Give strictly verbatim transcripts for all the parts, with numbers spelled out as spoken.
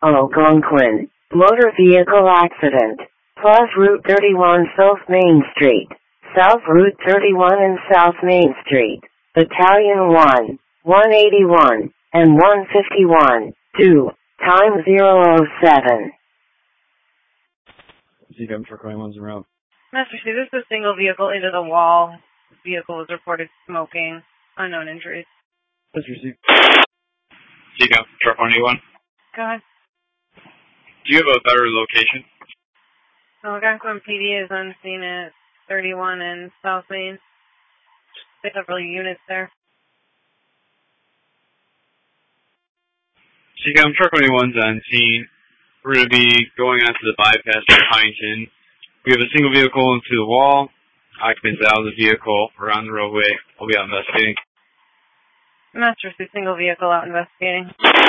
Algonquin, motor vehicle accident, plus Route thirty-one South Main Street, South Route thirty-one and South Main Street, Battalion one, one eighty-one, and one fifty-one, two, time zero oh seven. C C A M truck twenty-one's en route. Master C, this is a single vehicle into the wall. Vehicle was reported smoking. Unknown injuries. That's received. C C A M truck one eighty-one. Go ahead. Do you have a better location? Algonquin P D is on scene at thirty-one and South Main. There's several units there. C C A M truck one eighty-one's on scene. We're going to be going onto the bypass at Pynchon. We have a single vehicle into the wall. Occupants out of the vehicle around the roadway. We'll be out investigating. Master C, single vehicle out investigating.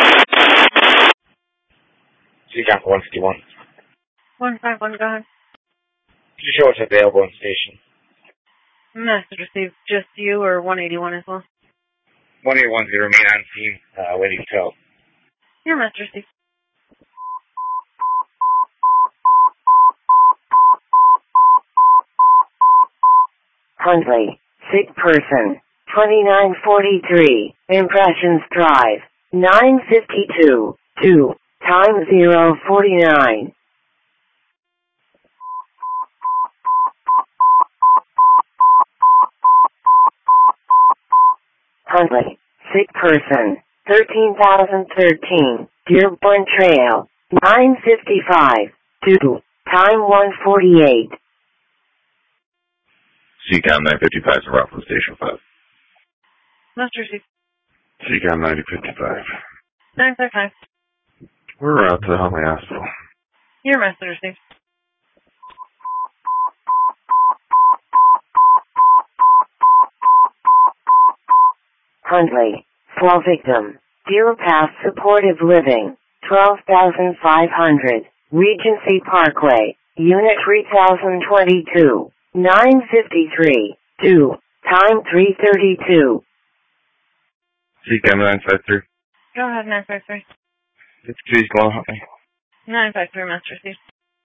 C C A M one fifty-one. one five one, go ahead. Could you show what's available in station? Master C, just you or one eighty-one as well? one eighty-one's going to remain on scene, uh, waiting tow. Your Master C. Huntley, sick person, twenty-nine forty-three, Impressions Drive, nine fifty-two, two, time zero forty-nine. Huntley, sick person, thirteen thousand thirteen, Dearborn Trail, nine fifty-five, two, time one forty-eight. C C A M nine fifty-five is en route from Station five. Master C. C C A M ninety fifty-five. nine five five. We're out to Huntley Hospital. Your Master C. Huntley, fall victim, Deer Path Supportive Living, twelve thousand five hundred, Regency Parkway, Unit three thousand twenty-two, nine fifty-three, two, time three thirty-two. C C A M nine five three. Go ahead, nine five three. fifty-two is going to Huntley. nine five three, Master C.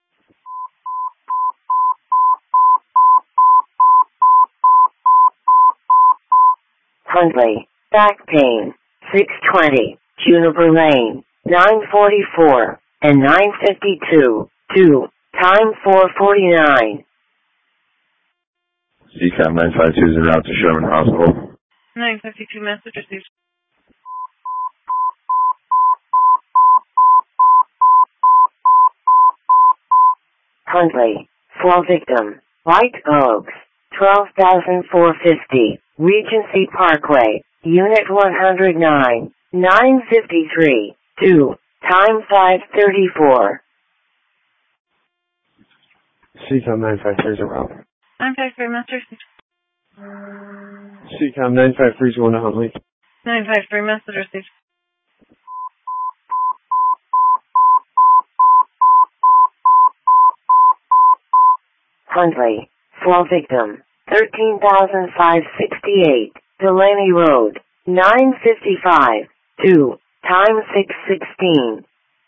Huntley, back pain, six twenty, Juniper Lane, nine forty-four, and nine fifty-two, two, time four forty-nine. C C A M nine five two is en route to Sherman Hospital. nine fifty-two, message received. Huntley, fall victim, White Oaks, twelve thousand four hundred fifty, Regency Parkway, Unit one hundred nine, nine fifty-three, two, time five thirty-four. C C A M nine five three is en route. nine five three, Master C. C C A M nine five three is going to Huntley. nine five three, message received. Huntley, fall victim, thirteen thousand five hundred sixty-eight, Delaney Road, nine fifty-five, two, time six sixteen.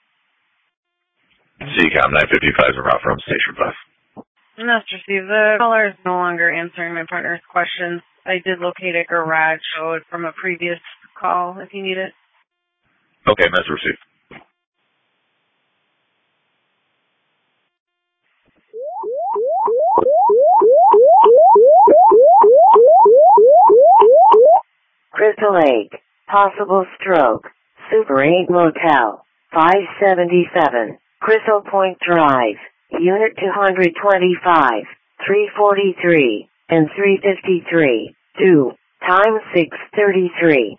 C C A M nine fifty-five is en route from Station five. Master C, the caller is no longer answering my partner's questions. I did locate a garage code from a previous call if you need it. Okay, message received. Crystal Lake, possible stroke, Super eight Motel, five seventy-seven, Crystal Point Drive, Unit two twenty-five, three forty-three, and three fifty-three, two, time six thirty-three.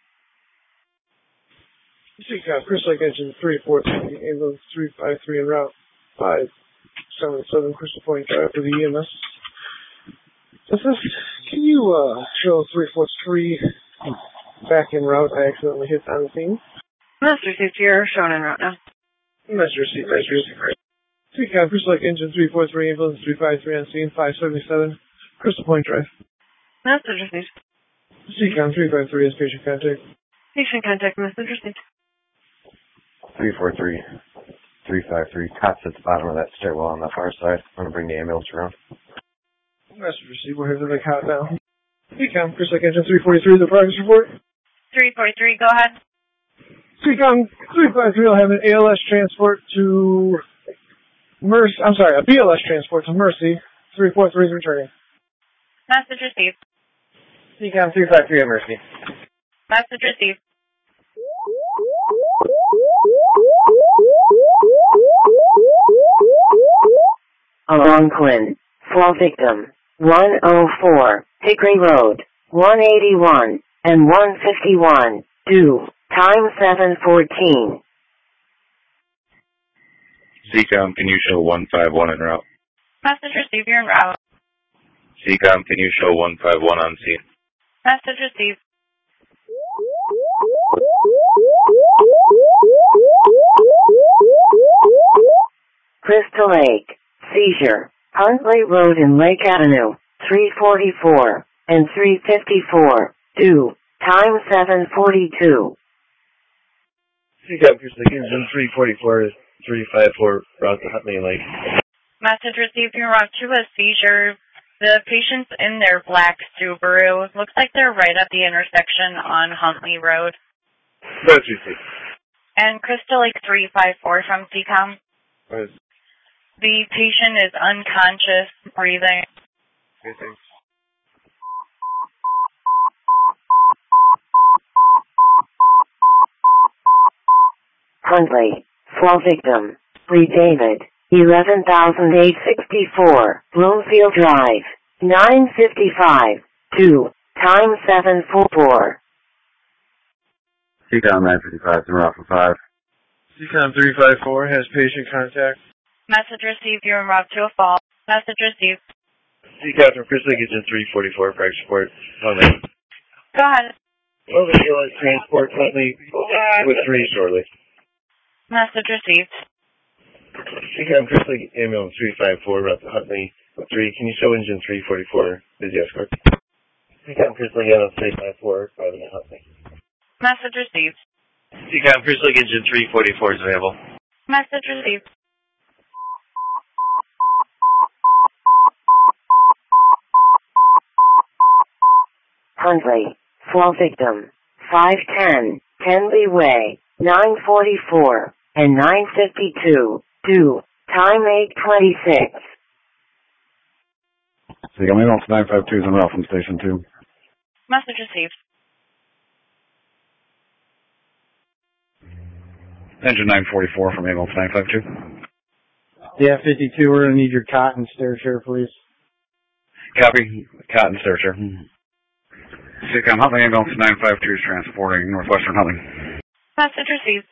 C C A M Crystal Lake Engine three four three, ambulance three five three en route, five seven seven Crystal Point Drive for the E M S. Assist, can you uh, show three four three back en route? I accidentally hit on the scene. Master C, you're shown en route now. Master C, Master C. C C A M Crystal Lake Engine three four three, ambulance three five three on scene, five seventy-seven Crystal Point Drive. Message received. C C A M three five three is patient contact. Patient contact, message received. three four three, three five three. Cots at the bottom of that stairwell on the far side. I'm going to bring the ambulance around. Master receive, we're here to the cot now. Seacom, Chris Lake Engine three forty-three, the progress report. three forty-three, go ahead. Seacom three five three will have an A L S transport to Mercy, I'm sorry, a B L S transport to Mercy. three four three is returning. Message received. Seacom three five three at Mercy. Message received. Algonquin. Fall victim. one oh four, Hickory Road. one eighty-one and one fifty-one. Due. Time seven fourteen. Seacom, can you show one five one en route? Message received, you're en route. Seacom, can you show one five one on scene? Message received. Crystal Lake. Seizure. Huntley Road and Lake Avenue. three forty-four and three fifty-four. Due. Time seven forty-two. Seacom Chris Lake Engine three forty-four, three five four, route to Huntley Lake. Message received, you're en route to a seizure. The patient's in their black Subaru. Looks like they're right at the intersection on Huntley Road. That's received. And Crystal Lake three five four from C COM. Right. The patient is unconscious, breathing. Okay, thanks. Huntley. Fall victim. Lee David. eleven thousand eight hundred sixty-four. Bloomfield Drive. nine fifty-five. Due. Time seven forty-four. Seacom nine fifty-five, to route for five. Seacom three five four has patient contact. Message received, you're en route to a fall. Message received. Seacom from Chris Lake Engine three forty-four, practice support, Huntley. Go ahead. Over the Airline transport, Huntley, with three shortly. Message received. Seacom Chris Lake ambulance three five four, route to Huntley, with three. Can you show engine three forty-four, busy escort? Seacom Chris Lake ambulance three five four, driving to Huntley. Message received. Seacom Chris Lake engine three forty-four is available. Message received. Huntley. Fall victim. five ten. Tenley Way. nine forty-four and nine fifty-two. Due. Time eight twenty-six. Seacom ambulance nine five two is en route from station two. Message received. Engine nine forty-four from ambulance nine five two. Yeah, fifty-two, we're going to need your cot and stair chair, please. Copy. Cot and stair chair. Seacom Huntley ambulance nine five two is transporting Northwestern Huntley. Message received.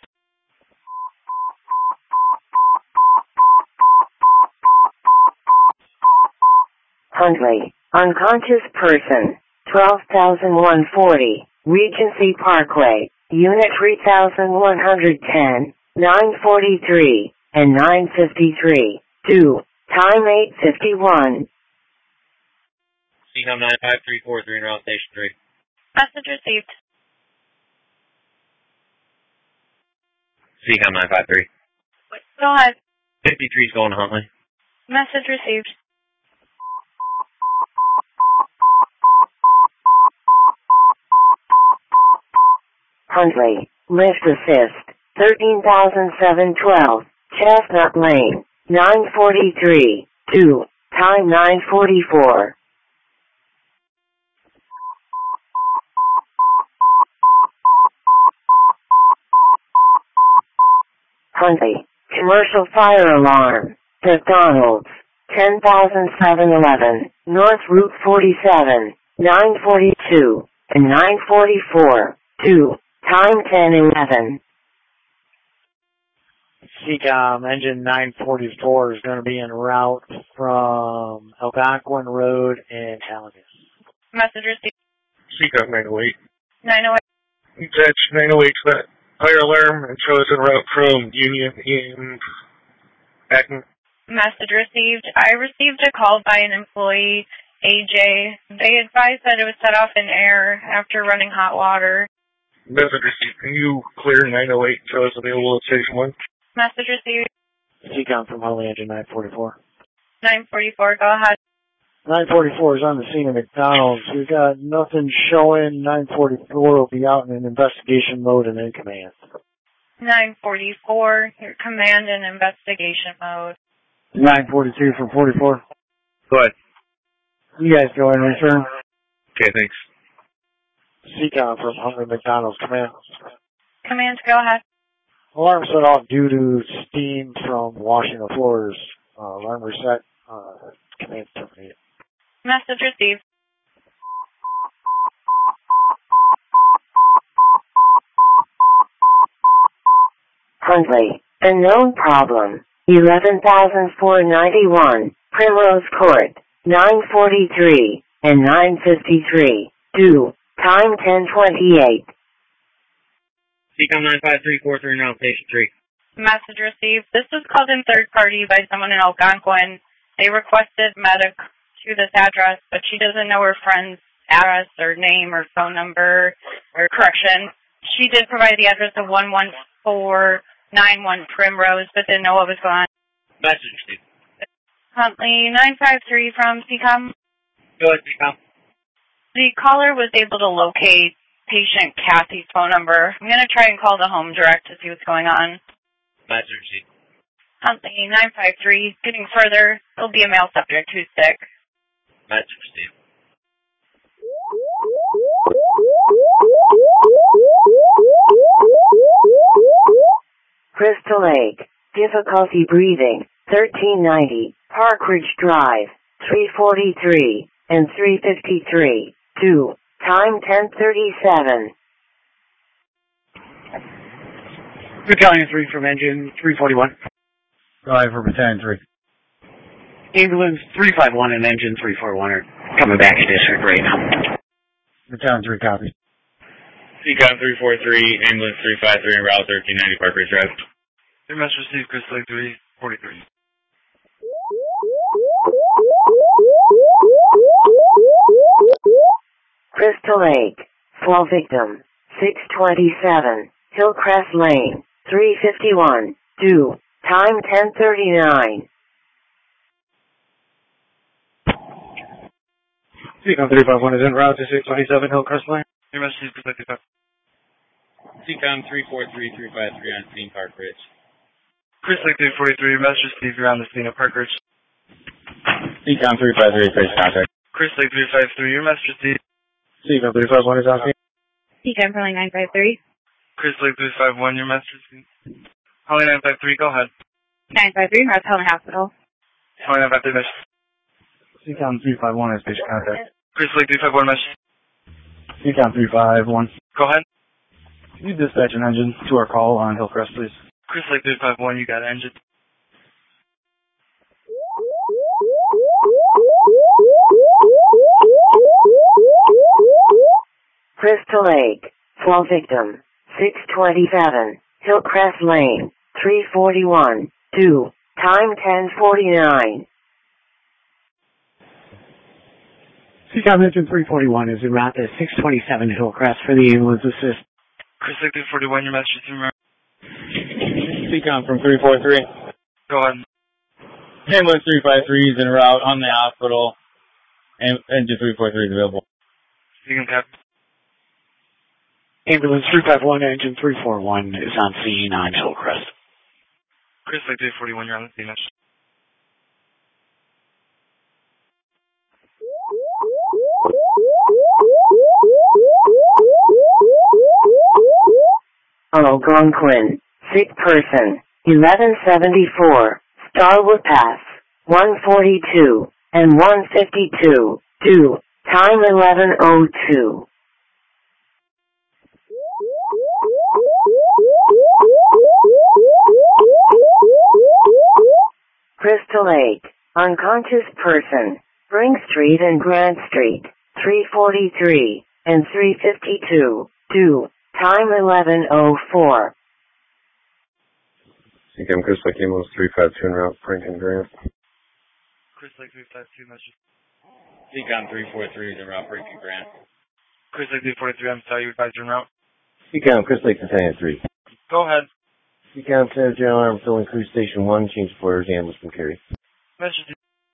Huntley. Unconscious person. twelve thousand one hundred forty. Regency Parkway. Unit three thousand one hundred ten. nine forty-three and nine fifty-three. Due. Time eight fifty-one. Seacom nine five three four three, en route station three. Message received. Seacom nine five three. Go ahead. fifty-three is going to Huntley. Message received. Huntley. Lift assist. thirteen thousand seven hundred twelve. Chestnut Lane. nine forty-three. Due. Time nine forty-four. Huntley. Commercial fire alarm. McDonald's. ten thousand seven hundred eleven. North Route forty-seven. nine forty-two and nine forty-four. Due. Time ten eleven. C COM engine nine forty-four is going to be en route from Algonquin Road and Halligan. Message received. Seacom nine oh eight. nine oh eight. Detach nine oh eight to that fire alarm and show us en route from Union and Acton. Message received. I received a call by an employee, A J. They advised that it was set off in air after running hot water. Message received. Can you clear nine oh eight until it's available at Station one? Message received. C COM from Huntley Engine nine forty-four. nine forty-four, go ahead. nine forty-four is on the scene of McDonald's. We've got nothing showing. nine forty-four will be out in an investigation mode and in command. nine forty-four, your command and investigation mode. nine forty-two from forty-four. Go ahead. You guys go in return. Okay, thanks. C COM from Huntley McDonald's command. Command, go ahead. Alarm set off due to steam from washing the floors. Uh, alarm reset. Uh, command terminated. Message received. Huntley, a known problem. eleven thousand four hundred ninety-one, Primrose Court, nine forty-three, and nine fifty-three. Due, time ten twenty-eight. C COM nine five three four three now, Station three. Message received. This was called in third party by someone in Algonquin. They requested medic to this address, but she doesn't know her friend's address or name or phone number or correction. She did provide the address of one one four nine one Primrose, but didn't know what was going on. Message received. Huntley nine five three from C COM. Go ahead, C COM. The caller was able to locate patient Kathy's phone number. I'm going to try and call the home direct to see what's going on. Message received. Huntley nine five three. Getting further, there'll be a male subject who's sick. Message received. Crystal Lake, difficulty breathing, thirteen ninety, Park Ridge Drive, three forty-three, and three fifty-three. Due, time ten thirty-seven. Battalion three from engine three forty-one. Drive for Battalion three. Ambulance three five one and engine three forty-one are coming back to district right now. Battalion three copy. C COM three four three, ambulance three five three, and route thirteen ninety Park Ridge Drive. Your message received, Crystal Lake three forty-three. Crystal Lake, fall victim, six twenty-seven, Hillcrest Lane, three fifty-one. Due, time ten thirty-nine. C COM three five one is en route to six twenty-seven Hillcrest Lane. Your message is Crystal Lake. C COM three four three, three five three on scene, Park Ridge. Crystal Lake three forty-three, message received, you're on the scene of Park Ridge. C COM three five three, face contact. Crystal Lake three five three, your message received. C COM three five one is on scene. C COM from nine five three. Crystal Lake three five one, your message received. Holly nine five three, go ahead. nine five three, North Helen Hospital. Holly nine five three, message. C COM three five one is patient contact. Crystal Lake three five one, message. C COM three five one. Go ahead. Can you dispatch an engine to our call on Hillcrest, please? Crystal Lake three five one, you got engine. Crystal Lake, fall victim, six twenty-seven, Hillcrest Lane, three forty-one. Due, time ten forty-nine. C COM engine three forty-one is en route to six twenty-seven Hillcrest for the ambulance assist. Crystal Lake three forty-one, your message is remember. C COM from three four three. Go ahead. Ambulance three five three is en route on the hospital. And engine three four three is available. You can tap. Ambulance three five one, engine three forty-one is on scene on Hillcrest. Crystal Lake three forty-one, you're on the scene. Message. Algonquin, sick person, eleven seventy-four, Starwood Pass, one forty-two, and one fifty-two. Due, time eleven oh two. Crystal Lake, unconscious person, Spring Street and Grant Street, three forty-three, and three fifty-two. Due, time eleven oh four. C COM Crystal Lake ambulance three five two en route, Franklin Grant. Crystal Lake three five two, message. C COM three four three is en route, Franklin Grant. Crystal Lake three forty-three, I'm sorry, you advised en route. Decom, Chris Lake, Battalion three. Go ahead. Decom, Lieutenant General Arm, filling Crew Station one, change of orders, ambulance from Cary. Message.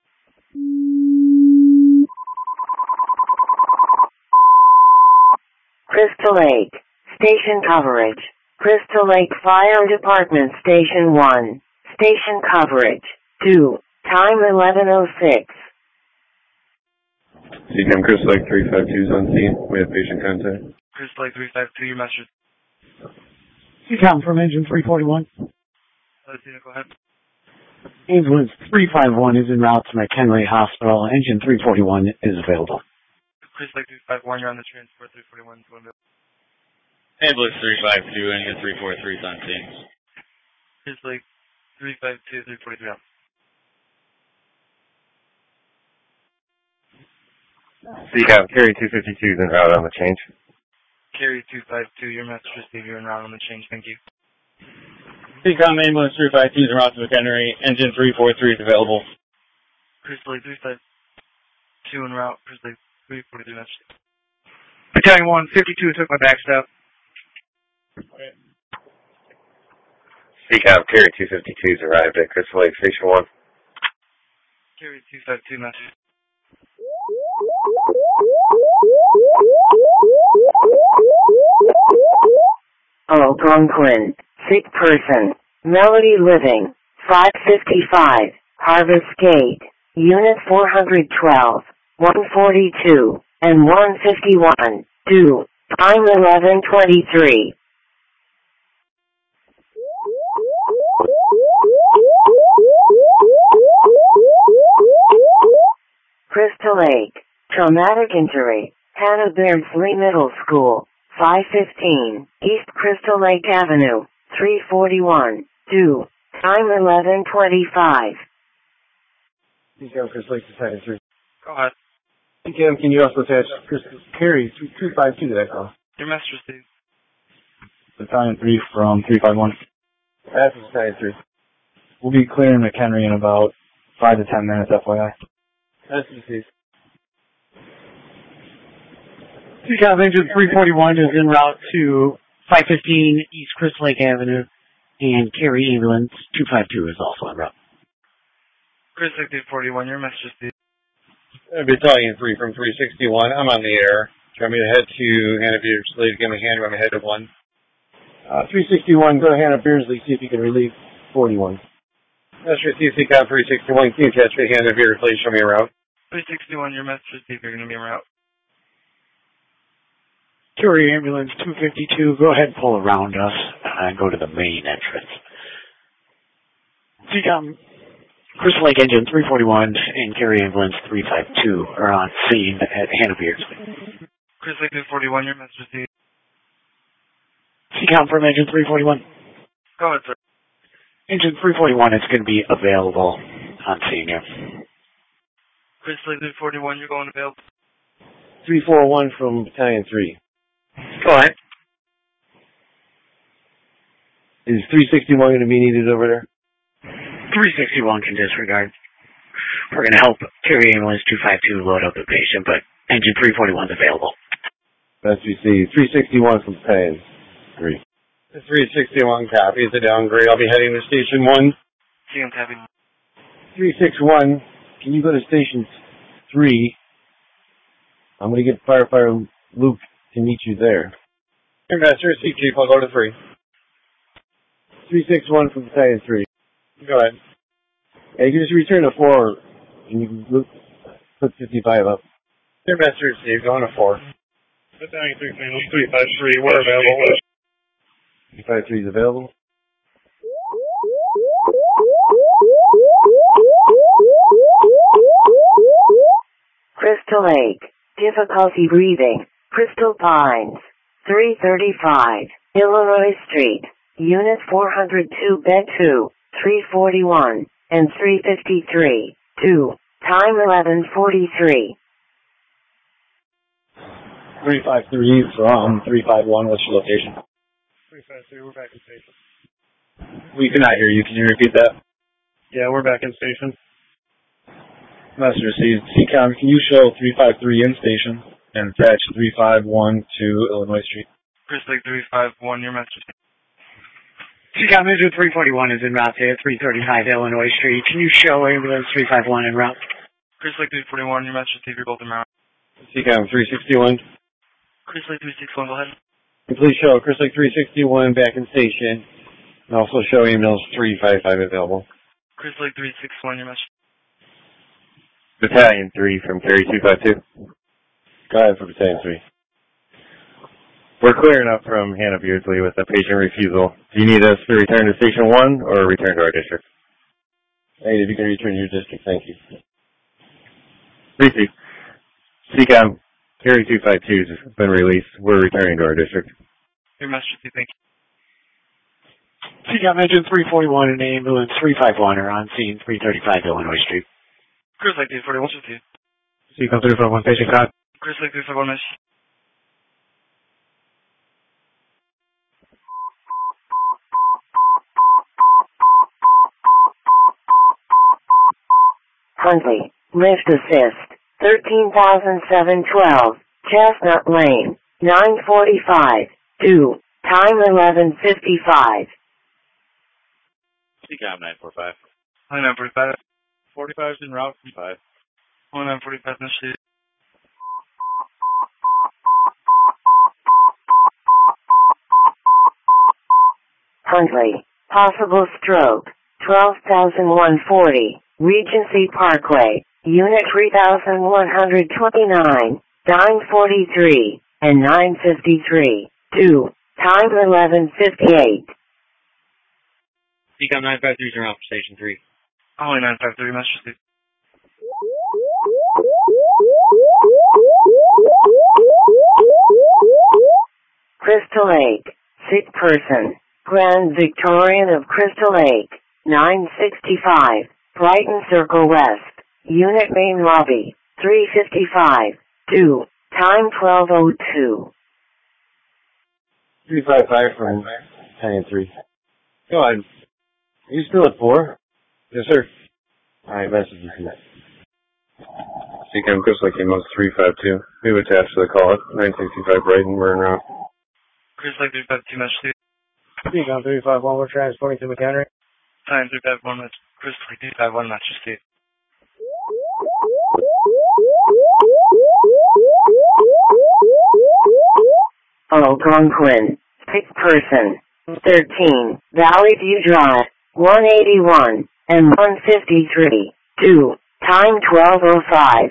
Crystal Lake. Station coverage. Crystal Lake Fire Department Station one. Station coverage. two. Time eleven oh six. Decom, Chris Lake three five two is on scene. We have patient contact. Chris Lake three five two, your message. Decom from engine three forty-one. Latina, go ahead. Ambulance three five one is en route to McHenry Hospital. Engine three forty-one is available. Chris Lake three five one, you're on the transport. three forty-one is going to... Ambulance three five two, engine three forty-three is on scene. Chris Lake three five two, three forty-three out. Decom, Cary two fifty-two is en route on the change. Cary two five two, your message received. You're en route on the change. Thank you. Decom, ambulance three five two is en route to McHenry. Engine three forty-three is available. Chris Lake three five two en route. Chris Lake three forty-three message. Battalion one fifty-two took my back step. Okay. Decom, Cary two fifty-two has arrived at Crystal Lake Station one. Cary two five two message. Algonquin. Sick person. Melody Living. five fifty-five. Harvest Gate. Unit four twelve. one forty-two. And one fifty-one. Due. Time eleven twenty-three. Crystal Lake. Traumatic injury. Hannah Beardsley Middle School. five fifteen. East Crystal Lake Avenue. three forty-one. Due. Time eleven twenty-five. Decom, Chris Lake, Battalion three. Go ahead. Decom, can you also attach Chris Cary two five two to that call? Your message received. Battalion three from three five one. That's Battalion three. We'll be clearing McHenry in about five to ten minutes, F Y I. That's received. Decom engine three forty-one is en route to five fifteen East Crystal Lake Avenue, and Cary ambulance two five two is also en route. Chris Lake three forty-one, your message received. Battalion three from three sixty-one. I'm on the air. Do you want me to head to Hannah Beardsley to give me a hand? Do you want me to head to one? Uh, three sixty-one, go to Hannah Beardsley, see if you can relieve forty-one. That's received. Decom three sixty-one. Can you attach me Hannah Beardsley? Show me a route. three sixty-one, your message received. You're going to be en route. Cary ambulance two fifty-two, go ahead and pull around us and go to the main entrance. Decom, Crystal Lake engine three forty-one and Cary ambulance three five two are on scene at Hannah Beardsley. Chris Lake three forty-one, your message received. Decom from engine three forty-one. Go ahead, sir. Engine three forty-one is going to be available on scene here. Chris Lake three forty-one, you're going available. three four one from Battalion three. Go ahead. Is three sixty-one going to be needed over there? three sixty-one can disregard. We're going to help Cary ambulance two five two load up the patient, but engine three forty-one is available. That's received. three sixty-one from Battalion three. three sixty-one copies the downgrade. I'll be heading to Station one. See, I'm tapping. three sixty-one, can you go to Station three? I'm going to get firefighter Luke to meet you there. Your master, C Chief, I'll go to three. three sixty-one from Battalion three. Go ahead. Yeah, you can just return to four, and you can put fifty-five up. Your master, Steve, going to four. Battalion three, three five three, we're available. three five three is available. Crystal Lake. Difficulty breathing. Crystal Pines. three thirty-five. Illinois Street. Unit four oh two, Bed two. three forty-one. And three fifty-three. two. Time eleven forty-three. three five three from three five one, what's your location? three five three, we're back in station. We cannot hear you. Can you repeat that? Yeah, we're back in station. Message received. C COM, can you show three five three in station and attach three five one to Illinois Street? Chris Lake three five one, your message. Seacom Engine three forty-one is en route to three thirty-five Illinois Street. Can you show ambulance three five one en route? Chris Lake three forty-one, your message received, you're both en route. Seacom three sixty-one. Chris Lake three sixty-one, go ahead. Please show Chris Lake three sixty-one back in station. And also show ambulance three five five available. Chris Lake three sixty-one, your message. Battalion three from Carry two five two. Go ahead for Battalion three. We're clearing up from Hannah Beardsley with a patient refusal. Do you need us to return to Station one or return to our district? Hey, if you can return to your district, thank you. Receive. Seacom, Carry two five two has been released. We're returning to our district. Your message received, thank you. Seacom Engine three forty-one and ambulance three five one are on scene three thirty-five Illinois Street. Chris Lake three forty-one, received. Seacom three five one, patient code. Chris Lake three five one, message. Huntley, lift assist, thirteen thousand seven twelve, Chestnut Lane, nine forty-five, two, time eleven fifty-five. Seacom nine four five. Hi, nine forty-five. forty-five is en route from five. One nine forty-five, message. Huntley, possible stroke, twelve thousand one forty, Regency Parkway, Unit three thousand one hundred twenty-nine, nine forty-three, and nine fifty-three, two, time eleven fifty-eight. Seacom nine five three is en route for Station three. Holly nine five three, message. Crystal Lake, sick person, Grand Victorian of Crystal Lake, nine sixty-five, Brighton Circle West, Unit Main Lobby, three fifty-five, two, time twelve oh two. three five five from Battalion three. Go ahead. Are you still at four? Yes, sir. Alright, message you. Seacom, Chris Lake ambulance three five two. We have attached to the call at nine sixty-five Brighton, we're en route. Chris Lake three five two, message. Seacom three five one, we're transporting to McHenry. Time three five one, message. Chris Lake three five one, message received. Algonquin, sick person, thirteen, Valley View Drive, one eighty-one, and one fifty-three, two, time twelve oh five.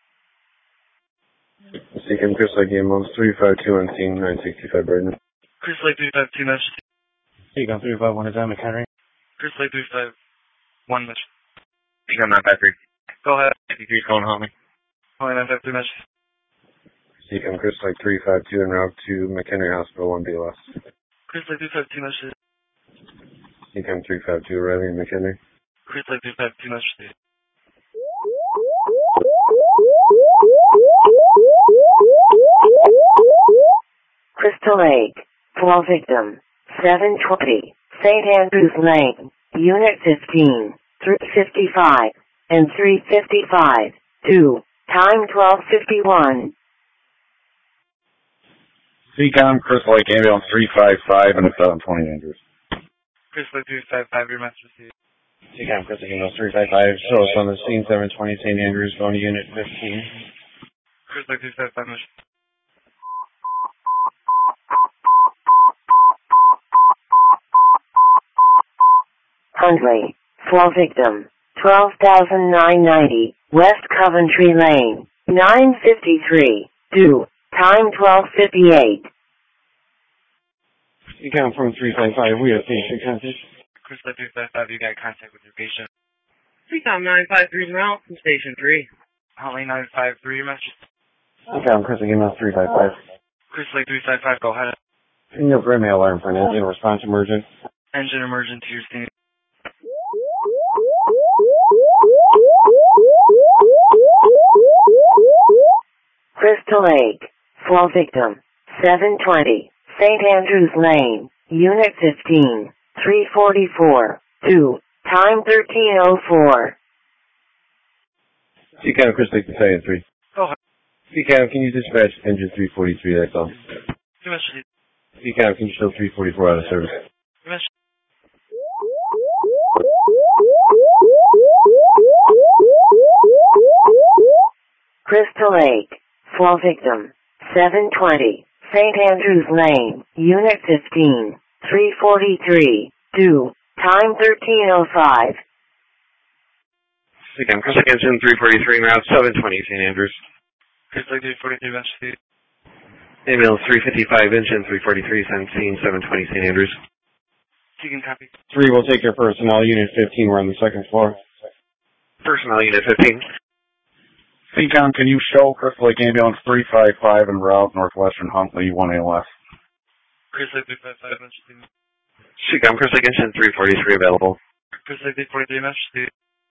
Seacom, Chris Lake ambulance three five two on scene, nine sixty-five Brighton. Chris Lake three five two, message. Seacom three five one is on McHenry. Chris Lake three five one, message. Seacom nine five three. Go ahead. fifty-three calling Homie. Holly nine five three, message. Seacom, Chris Lake three five two en route to McHenry Hospital, one B L S. Chris Lake three five two, message. Seacom three five two arriving in McHenry. Chris Lake three five two, message. Crystal Lake, fall victim, seven twenty, Saint Andrews Lane, Unit fifteen, three fifty-five, and three fifty-five, two, time twelve fifty-one. Seacom, Chris Lake ambulance three five five and seven twenty Andrews. Chris Lake three five five, your message received. Seacom, Chris Lake ambulance three five five, show us on the scene seven twenty Saint Andrews, going to Unit fifteen. Chris Lake three five five, message. Huntley, fall victim, twelve thousand nine ninety, West Coventry Lane, nine fifty-three, two, time twelve fifty-eight. Seacom from three five five, we have patient contact. Chris Lake three five five, you got contact with your patient. Seacom nine five three is en route from Station three. Holly nine five three, your message. Seacom, Chris Lake ambulance three five five. Chris Lake three five five, go ahead. Picking up red mail alarm for an engine response emergent. Engine emergent to your scene. Crystal Lake, fall victim, seven twenty, Saint Andrews Lane, Unit fifteen, three forty-four, two, time thirteen oh four. Seacom, Chris Lake Battalion three. Go ahead. Seacom, can you dispatch engine three forty-three, that's all. Your message. C CAM, can you show three forty-four out of service? Crystal Lake, fall victim, seven twenty, Saint Andrews Lane, Unit fifteen, three forty-three, due, time thirteen oh five. C CAM, Crystal Lake Engine three forty-three, route seven twenty, Saint Andrews. Crystal Lake three forty-three, Metro Speed. Ambulance three fifty-five, engine three forty-three, send scene seven twenty, Saint Andrews. You can copy. Three, we'll take your personnel. Unit fifteen, we're on the second floor. Personnel, Unit fifteen. C CAM, can you show Crystal Lake Ambulance three five five en route Northwestern Huntley one A L S? Crystal Lake three five five, Metro Speed. C CAM, Crystal Lake Engine three forty-three available. Crystal Lake three forty-three, Metro Speed.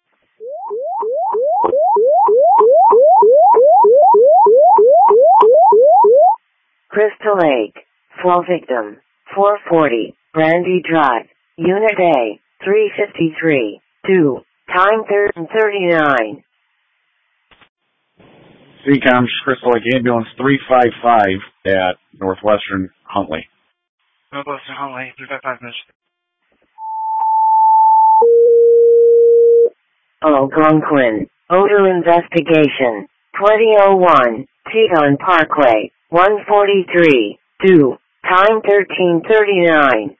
Crystal Lake, fall victim, four forty, Brandy Drive, Unit A, three fifty-three, due, time thirty-nine. C CAM, Crystal Lake Ambulance three five five at Northwestern Huntley. Northwestern Huntley, three five five, Metro Speed. Algonquin, Odor Investigation, twenty oh one, Teton Parkway, one forty-three, due, time thirteen thirty-nine.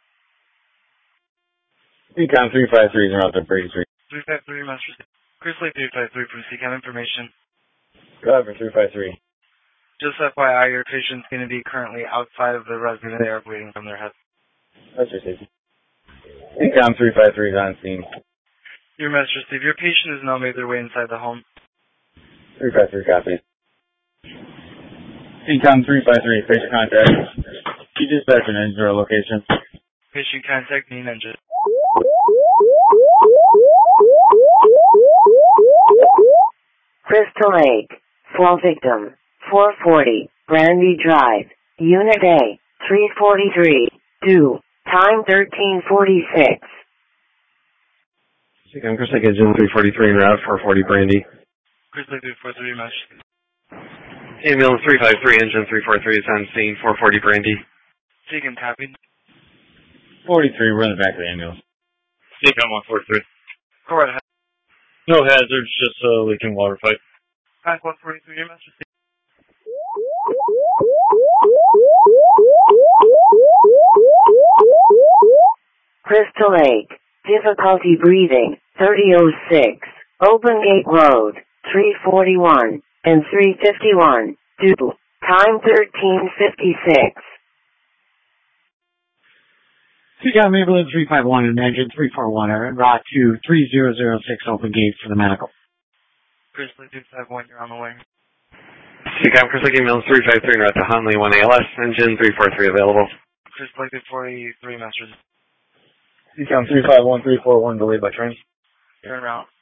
C CAM three five three is around the Brady Street. three five three, Metro Speed. Crystal Lake three five three from C CAM information. Go ahead for three five three. Just F Y I, your patient's going to be currently outside of the resident area waiting from their head. That's your safety. C CAM three five three is on scene. Your message, Steve. Your patient has now made their way inside the home. three five three, copy. C CAM three five three, patient contact. Key dispatch and engine location. Patient contact, main engine. Crystal Lake, fall victim, four forty, Brandy Drive, Unit A, three forty-three, due, time thirteen forty-six. C CAM, Crystal Lake Engine three forty-three en route, four forty, Brandy. Crystal Lake three forty-three, message. Ambulance three five three, engine three forty-three is on scene, four forty, Brandy. C CAM, copied. forty-three, we're in the back of the ambulance. C CAM one forty-three. Go right ahead. No hazards, just a leaking water pipe. Back one forty-three, your message. Crystal Lake, difficulty breathing, thirty oh six, Open Gate Road, three forty-one, and three fifty-one, due, time thirteen fifty-six. C CAM Ambulance three five one and engine three four one are en route to three zero zero six Open Gate for the medical. Crystal Lake three five one, you're on the way. C CAM, Crystal Lake Ambulance three five three en route to Huntley one A L S, engine three forty-three available. Crystal Lake three forty-three, message. C CAM three five one, three four one, delayed by train. You're en route.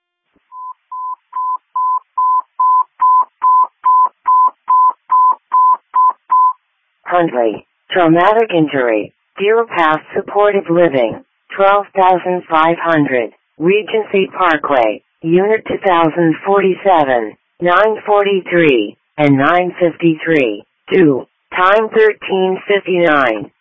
Huntley, traumatic injury, Deer Pass Supportive Living, twelve thousand five hundred, Regency Parkway, Unit two thousand forty-seven, nine forty-three, and nine fifty-three, due, time thirteen fifty-nine.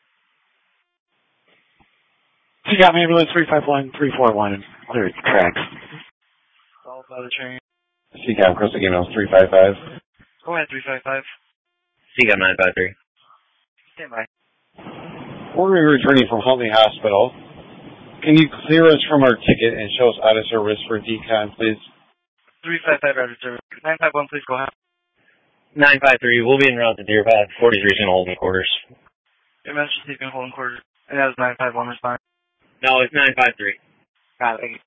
C CAM Ambulance three five one, three four one, clear tracks. Followed by the train. C CAM, Crystal Lake Ambulance three five five. Go ahead, three five five. C CAM nine five three. Stand by. We're returning from Huntley Hospital. Can you clear us from our ticket and show us out of service for decon, please? three five five, out of service. nine five one, please go ahead. nine five three, we'll be en route to Deer Path. forty-three is in holding quarters. Your message is in holding quarters. And that was nine five one, respond. No, it's nine five three. Got it.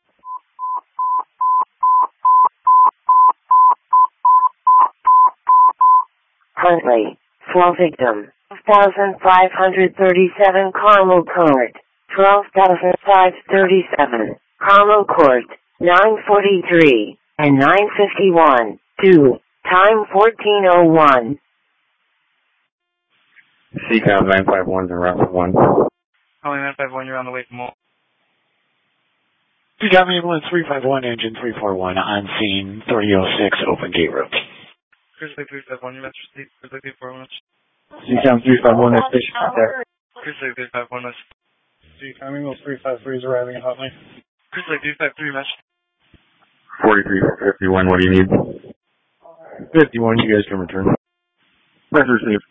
Huntley, fall victim, one thousand five hundred thirty-seven Carmel Court, twelve thousand five hundred thirty-seven, Carmel Court, nine forty-three, and nine fifty-one, due, time fourteen oh one. C CAM nine five one and route one. Calling nine five one, you're on the way from home. C CAM Ambulance three five one, engine three four one, on scene, thirty oh six Open Gate Road. Crystal Lake three five one, your message, Crystal Lake three four one. C COM three five one, there's station contact. Chris Lake three five one, message. C COM Eagles three five three is arriving at Huntley. Chris Lake three five three, message. forty-three fifty-one, what do you need? fifty-one, you guys can return. Message received.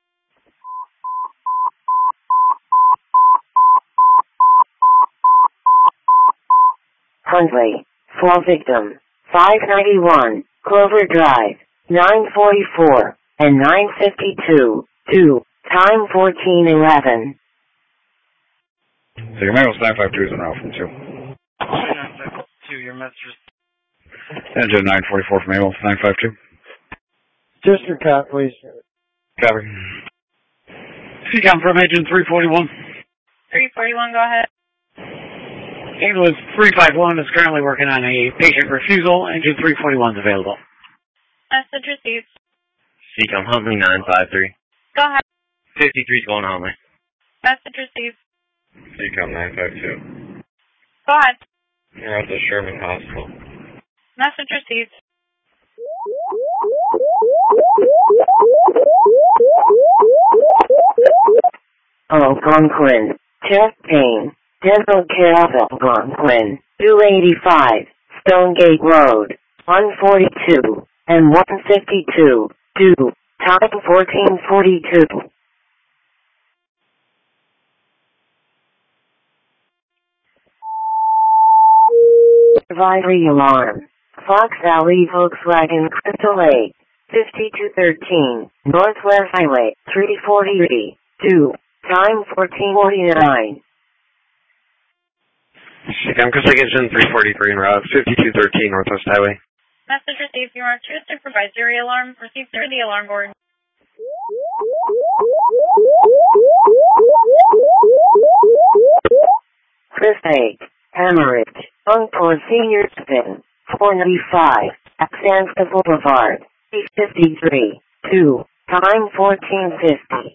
Huntley, fall victim, five ninety-one, Clover Drive, nine forty-four, and nine fifty-two, two, time fourteen eleven. So your mail was nine five two is an route from two. nine five two, your message. Engine nine forty-four from Amos, nine five two. District Cop, please. Copy. C COM from engine three forty-one. three forty-one, go ahead. Ambulance three five one is currently working on a patient refusal. Engine three forty-one is available. Message received. C COM Huntley nine five three. Go ahead. fifty-three going Huntley. Message received. C COM nine five two. Go ahead. You're at the Sherman Hospital. Message received. Algonquin, chest pain, dental care of Algonquin, two eighty-five, Stonegate Road, one forty-two, and one fifty-two, two, time fourteen forty-two. Advisory alarm. Fox Valley Volkswagen Crystal Lake, fifty-two thirteen, Northwest Highway, three forty, two, time fourteen forty-nine. C COM Crystal Lake Engine three forty-three en route, fifty-two thirteen Northwest Highway. Message received. You are to a supervisory alarm. Received through the alarm board. Chris Lake, hemorrhage, Umptor Senior Spin, four ninety-five, Axanska Boulevard, eight fifty-three, two, time fourteen fifty.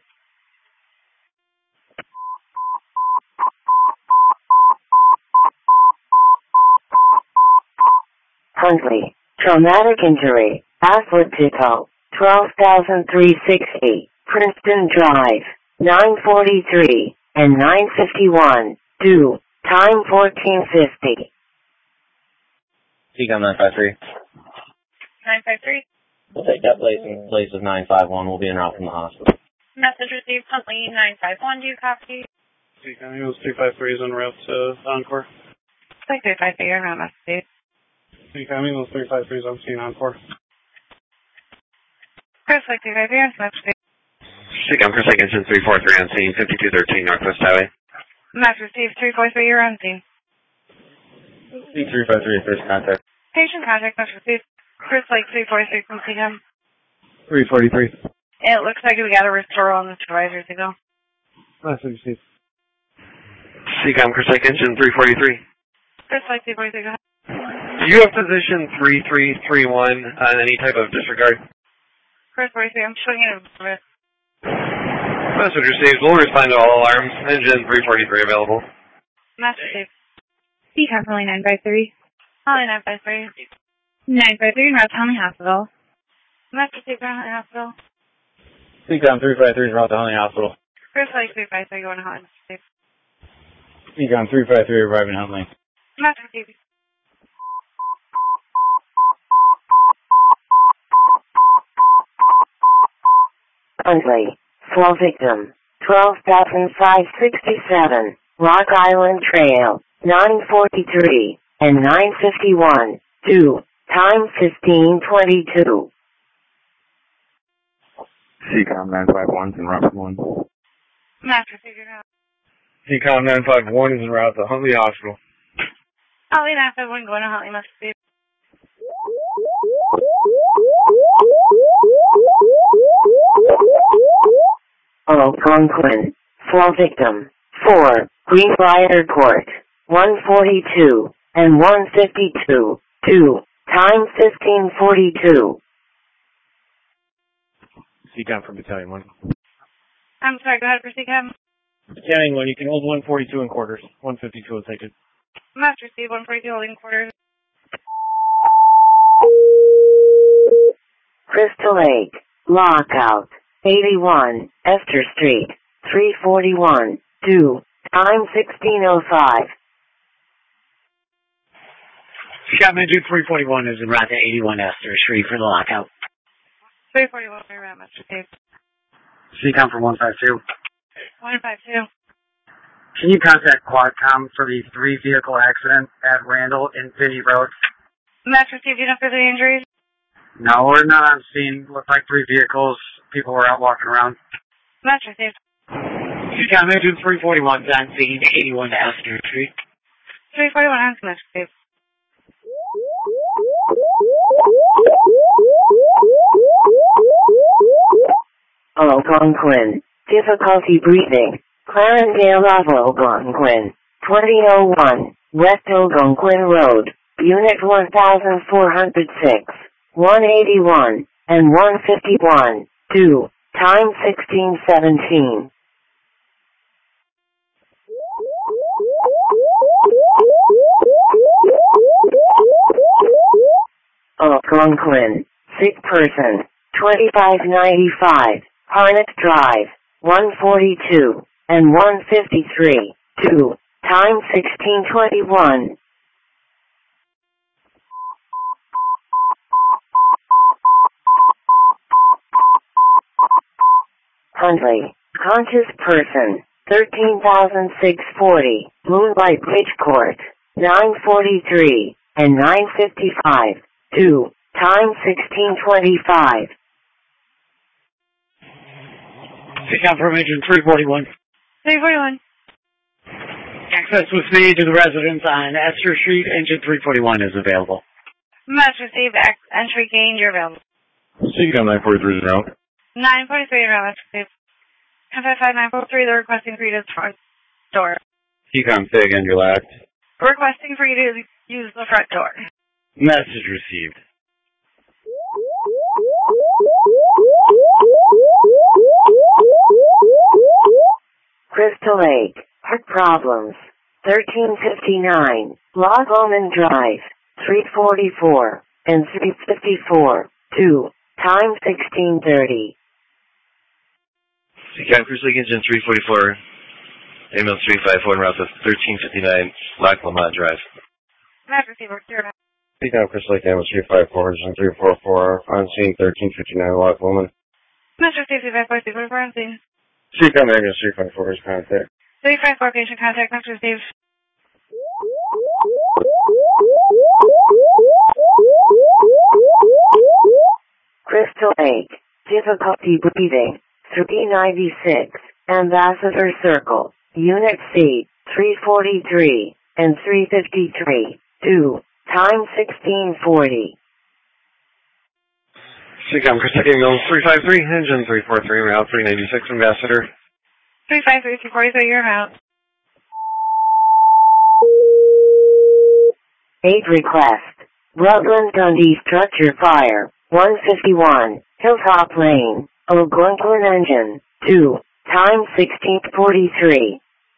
Huntley, traumatic injury, Athletito, twelve thousand three hundred sixty, Princeton Drive, nine forty-three, and nine fifty-one, two, time fourteen fifty. C COM nine five three. nine five three. We'll take that place in place of nine five one. We'll be en route from the hospital. Message received. Huntley nine five one. Do you copy? C COM Eagles three five three is en route to Encore. Like three five three. You're not message. C COM Eagles three five three is on scene Encore. Chris, like three five three. Message. C COM Crystal Lake Engine three four three on scene, fifty-two thirteen Northwest Highway. Message received. three four three. You're on scene. C three five three, first contact. Patient contact. Message received. Chris, like three four three from C COM. three forty-three. It looks like we got a referral on the supervisor to go. Message received. C COM Crystal Lake Engine three forty-three. Chris, like three four three. Go ahead. Do you have position three three three one on any type of disregard? Chris, forty-three. I'm showing you a service. Message received. We'll respond to all alarms. Engine three forty-three available. Message received. C COM Huntley nine five three. Huntley nine five three. nine five three, route to Huntley Hospital. Message received. Huntley Hospital. C COM three five three is route to Huntley Hospital. Chris, like three five three. Going to Huntley. C COM three five three arriving Huntley. Message received. Huntley, fall victim, twelve thousand five hundred sixty-seven, Rock Island Trail, nine forty-three, and nine fifty-one, two, time fifteen twenty-two. C COM nine five one is en route from one. Message received. C COM nine five one is en route to Huntley Hospital. Huntley nine five one. Going to Huntley. Message received. Algonquin, fall victim, four, Greenbrier Court, one forty-two, and one fifty-two, two, time fifteen forty-two. C COM from Battalion one. I'm sorry. Go ahead for C COM. Battalion one, you can hold one forty-two in quarters. one fifty-two will take it. Message received. one forty-two holding quarters. Crystal Lake, lockout, eighty-one, Esther Street, three forty-one, two, time sixteen oh five. Shop engine three forty-one is en route to eighty-one Esther Street for the lockout. three forty-one, you're around, Mister Steve. C COM for one five two. one five two. Can you contact Quadcom for the three vehicle accident at Randall and Finney Road? Master Steve, do you know if there's any injuries? No, we're not on scene. Looked like three vehicles. People were out walking around. Master Steve. C COM engine three forty-one is on scene, eighty-one Esther Street. three forty-one, on Master Steve. Algonquin. Difficulty breathing. Clarendale Algonquin. twenty oh one. West Algonquin Road. Unit one thousand four hundred six. one eighty-one. And one fifty-one. two. Time sixteen seventeen. Algonquin. Sick person. twenty-five ninety-five. Harnett Drive. one forty-two. And one fifty-three. two. Time sixteen twenty-one. Huntley. Conscious person. thirteen thousand six hundred forty. Moonlight Bridge Court. nine forty-three. And nine fifty-five. two. Time sixteen twenty-five. C COM from engine three forty-one. three forty-one. Access was made to the residence on Esther Street. Engine three forty-one is available. Master Steve, entry gained, you're available. C COM nine forty-three is around. nine forty-three, you're around, Master Steve. Contact five nine four three, they're requesting for you to use the front door. C COM, say again, you're lagged. Requesting for you to use the front door. Message received. Crystal Lake. Heart problems. thirteen fifty-nine. Log Omen Drive. three forty-four. And three fifty-four. two. Time sixteen thirty. C COM, Cruise Lake Engine three forty-four. Ambulance three five four, en route to thirteen fifty-nine, Lac Lamont Drive. Master Steve, zero. C COM, Chris Lake, ambulance three five four, engine three forty-four, on scene thirteen fifty-nine, Lock Woman. Master Steve, three five four, three forty-four, on scene. C COM, ambulance three five four is contact. three five four, patient contact, Master Steve. Crystal Lake. Difficulty breathing. three ninety-six. Ambassador Circle. Unit C. three forty-three. And three fifty-three. two. Time sixteen forty. C COM, Chris Lake, ambulance three five three, engine three four three, route three ninety-six, Ambassador. three five three, three forty-three, you're out. Aid request. Rutland Dundee structure fire. one fifty-one. Hilltop Lane. Algonquin engine. two. Time sixteen forty-three.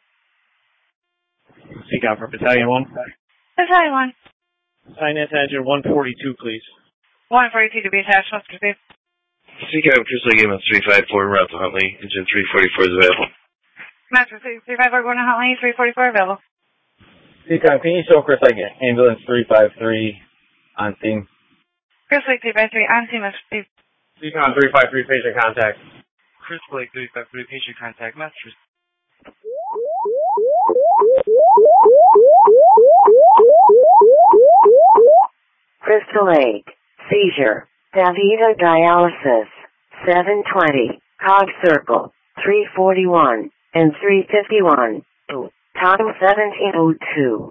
C COM for Battalion one. Battalion one. Sign in to engine one forty-two, please. one forty-two to be attached, Master Steve. C COM, Cruise Lake Ambulance three five four, en route to Huntley, engine three forty-four is available. Master Steve, three five four, going to Huntley, three forty-four available. C COM, can you show Chris Lake, ambulance three five three, on scene? Chris Lake, three five three, on scene, Master Steve. C COM, three five three, patient contact. Chris Lake, three five three, patient contact, Master Steve. Crystal Lake. Seizure. Davida Dialysis. seven twenty. Cog Circle. three forty-one. And three fifty-one. Time seventeen oh two.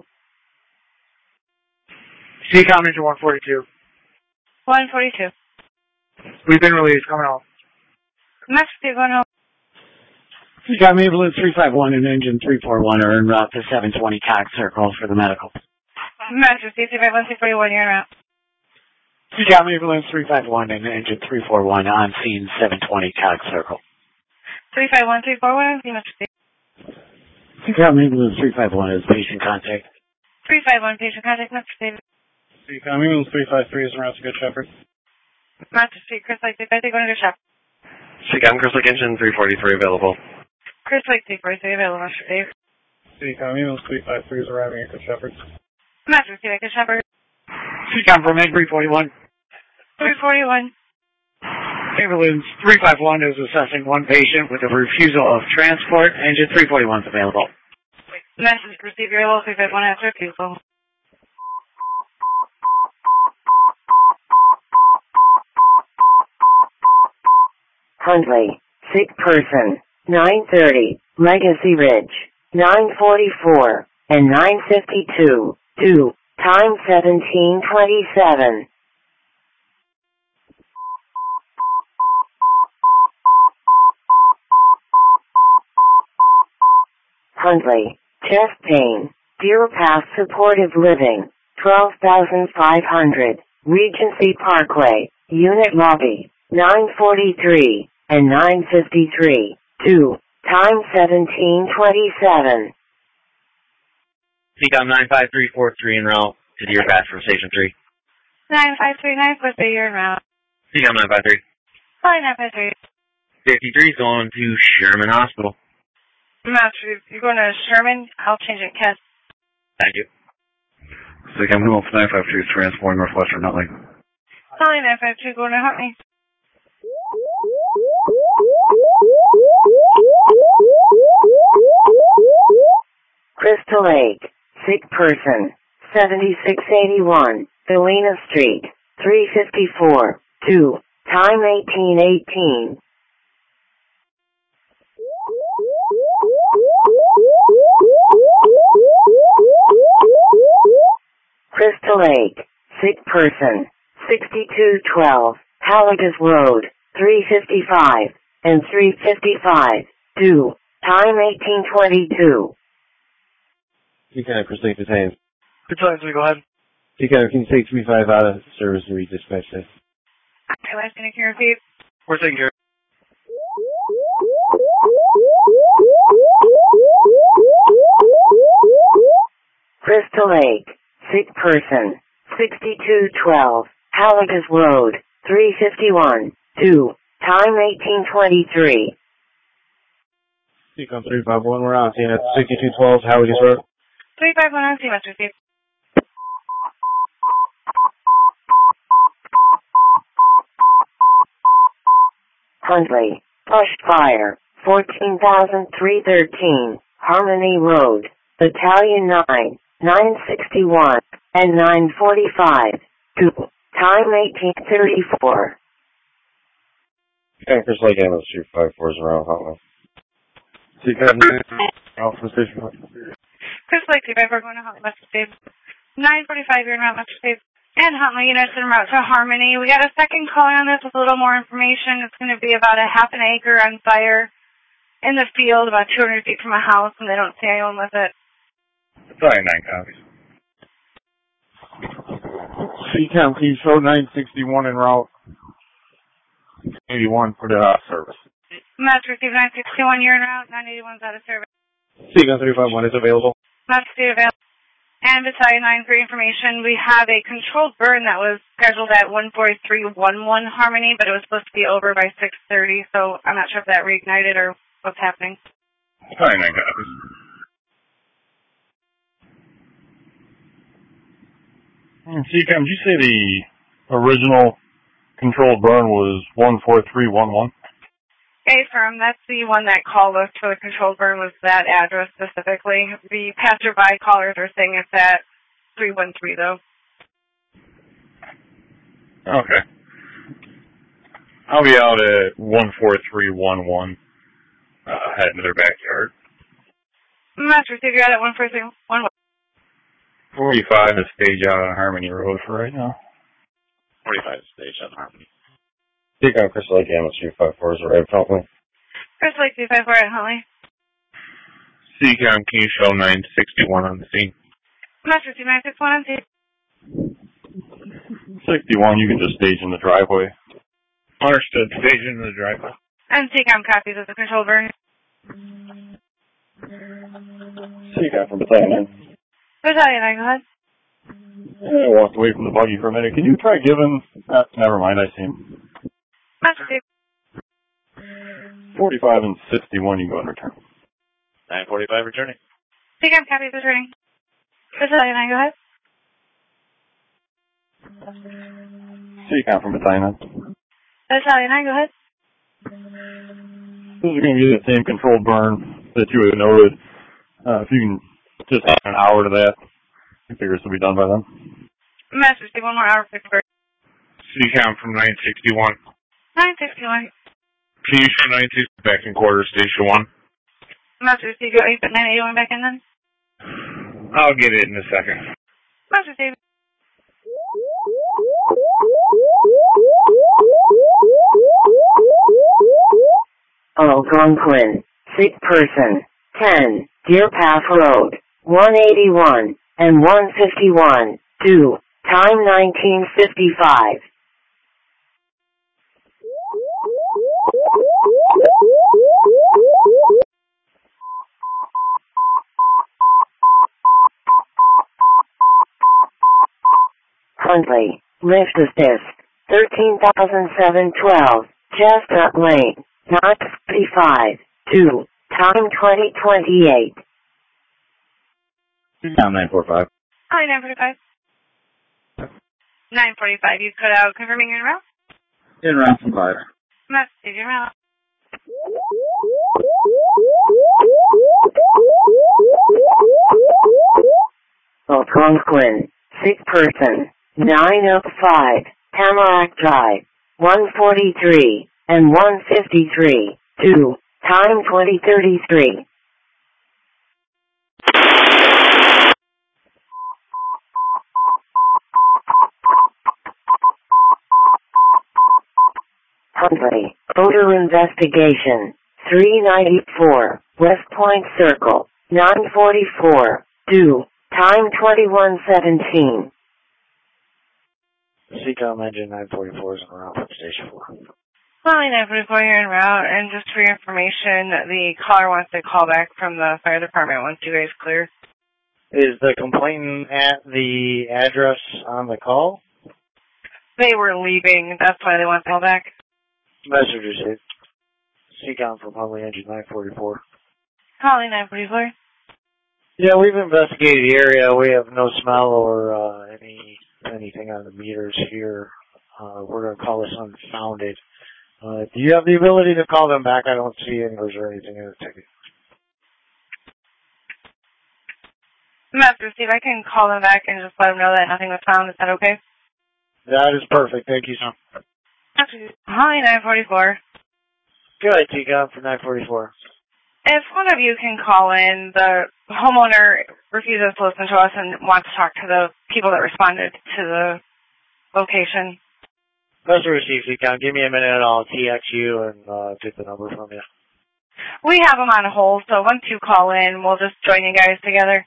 C COM engine one forty-two. one forty-two. We've been released. Coming home. Master Steve, going home. C COM ambulance three five one and engine three forty-one are en route to seven twenty Cog Circle for the medical. Master Steve, three five one, three forty-one, you're out. C COM ambulance three five one and engine three forty-one on scene seven twenty Cog Circle. three five one, three four one, on scene, Master Steve. C COM ambulance three five one is patient contact. three five one, patient contact, Master Steve. C COM, ambulance three five three is en route to Good Shepherd. Master Steve, Chris Lake, three five three, going to Good Shepherd. Seacom, Crystal Lake Engine three forty-three available. Crystal Lake three forty-three available, Master Dave. Seacom, email three five three is arriving at Good Shepherd. Master Dave, Good Shepherd. Seacom from Egg three forty-one. three forty-one. Ambulance three five one is assessing one patient with a refusal of transport. Engine three forty-one is available. Message received, your level three five one after refusal. Huntley, sick person, nine thirty, Legacy Ridge, nine forty-four, and nine fifty-two, two, time seventeen twenty-seven. Huntley, chest pain, Deer Path Supportive Living, twelve thousand five hundred, Regency Parkway, Unit Lobby, nine forty-three, and nine fifty-three, two, time seventeen twenty-seven. Seacom nine five three four three en route to Deer Path from Station three. nine five three nine four three, you're in route. Seacom nine five three. Hi, nine five three. fifty-three is going to Sherman Hospital. Master, you're going to Sherman? I'll change it, Ken. Thank you. Seacom nine five two, transporting Northwestern Huntley. Hi, nine five two, going to Huntley. Crystal Lake, sick person, seventy-six eighty-one, Galena Street, three fifty-four, two, time eighteen eighteen. Crystal Lake, sick person, sixty-two twelve, Halligas Road, three fifty-five, and three fifty-five, two, time eighteen twenty-two. Seacom, Crystal Lake detained. Good time, so go ahead. Seacom, can you take three five out of service and redispatch this? Okay, last minute, can you repeat? We're taking care of it. Crystal Lake, sick person, sixty-two twelve, Halligas Road, three fifty-one, two, time eighteen twenty-three. Seacom three five one, we're on scene at sixty-two twelve Halligas Road. three five one on C, Master Steve. Huntley, bush fire, fourteen thousand three thirteen, Harmony Road, Battalion nine, nine sixty-one, and nine forty-five, two, time eighteen thirty-four. Okay, Crystal Lake Ambulance three five four is around Huntley. Seacom, out from Station one. Crystal Lake three five four, going to Huntley, Master Steve. nine forty-five, you're in route, Master Steve. And Huntley, units en route to Harmony. We got a second call on this with a little more information. It's going to be about a half an acre on fire in the field, about two hundred feet from a house, and they don't see anyone with it. Sorry, nine copies. Seacom, please show nine sixty-one en route. eighty-one, put it out of service. Master Steve, nine sixty-one, you're en route. nine eighty-one's out of service. Seacom three five one is available. Master Steve, available. And Battalion nine for information, we have a controlled burn that was scheduled at one forty-three eleven Harmony, but it was supposed to be over by six thirty, so I'm not sure if that reignited or what's happening. Sorry, nine copies. Seacom, did you say the original controlled burn was one four three one one? Okay, firm, that's the one that called us for the controlled burn was that address specifically. The passerby callers are saying it's at three one three, though. Okay. I'll be out at one four three one one, uh, heading to their backyard. Master Steve, you're at one four three one one. forty-five is stage out on Harmony Road for right now. forty-five is stage out on Harmony. Seacom, Crystal Lake Ambulance three five four is arrived Huntley. Crystal Lake three five four at Huntley. Seacom, can you show nine sixty-one on the scene? Master Steve, nine six one on scene. sixty-one, you can just stage in the driveway. Understood. Stage in the driveway. And Seacom copies of the controlled burn. Seacom from Battalion nine. Battalion nine, go ahead. I walked away from the buggy for a minute. Can you try giving... Uh, never mind, I see him. Master Steve. forty-five and sixty-one, you go and return. nine forty-five returning. C CAM copy returning. Battalion nine, go ahead. C CAM from Battalion nine. Battalion nine, go ahead. This is going to be the same controlled burn that you had noted. Uh, if you can just add an hour to that, I figure this will be done by then. Master Steve, one more hour, fifty-four. C CAM from nine sixty-one. nine sixty-one. Can you show nine sixty back in quarter station one? Master Steve, go you put nine eighty-one back in then? I'll get it in a second. Master Steve. Algonquin, sick person, ten, Deer Path Road, one eighty-one, and one fifty-one, two, time nineteen fifty-five. Huntley, lift assist, thirteen thousand seven hundred twelve, Chestnut Lane, nine fifty-five, two, time twenty twenty-eight. Down nine forty-five. Hi, nine forty-five. nine forty-five, you cut out. Confirming your route? In round from five. Master Steve, your route. Algonquin, sick person, nine oh five, Tamarack Drive, one forty-three, and one fifty-three, two, time twenty thirty-three. Huntley, odor investigation, three ninety-four, West Point Circle, nine forty-four, two, time twenty-one seventeen. C COM engine nine forty-four is en route from station four. Hi, nine forty-four, you're en route, and just for your information, the caller wants to call back from the fire department once you guys clear. Is the complainant at the address on the call? They were leaving, that's why they want to call back. Message received. C COM from Huntley engine nine forty-four. Calling nine forty-four. Yeah, we've investigated the area. We have no smell or uh, any anything on the meters here. Uh, we're going to call this unfounded. Uh, do you have the ability to call them back? I don't see inverse or anything in the ticket. Master Steve, I can call them back and just let them know that nothing was found. Is that okay? That is perfect. Thank you, sir. Hi, nine forty-four. Good, T COM for nine forty-four. If one of you can call in, the homeowner refuses to listen to us and wants to talk to the people that responded to the location. Message received, C COM. Give me a minute and I'll T X you and uh, get the number from you. We have them on hold, so once you call in, we'll just join you guys together.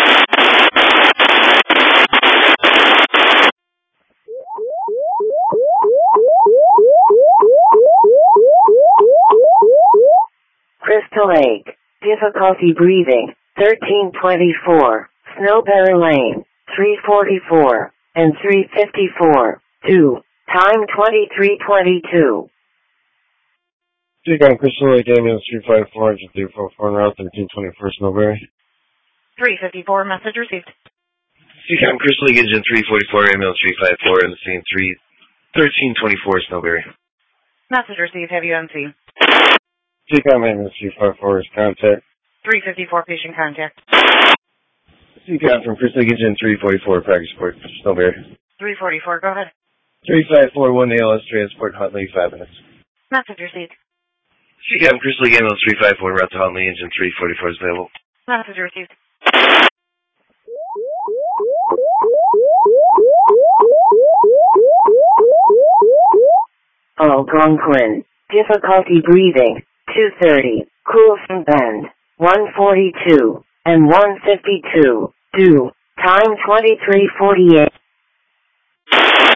Crystal Lake, difficulty breathing, thirteen twenty-four, Snowberry Lane, three forty-four, and three fifty-four, two, time twenty-three twenty-two. C COM Crystal Lake ambulance three five four, engine three four four, route thirteen twenty-four, Snowberry. three fifty-four, message received. C COM Crystal Lake engine three forty-four, ambulance three five four, in the scene three thirteen twenty-four, Snowberry. Message received, have you M C. C COM ambulance three five four is contact. three fifty-four, patient contact. C COM from Crystal Lake engine three forty-four, practice support, Snowberry. three forty-four, go ahead. three five four one A L S transport, Huntley, five minutes. Message received. C COM Crystal Lake ambulance three five four, route to Huntley, engine three forty-four is available. Message received. Algonquin, difficulty breathing, two thirty, Coulson Bend, one forty-two, and one fifty-two, two, time twenty-three forty-eight.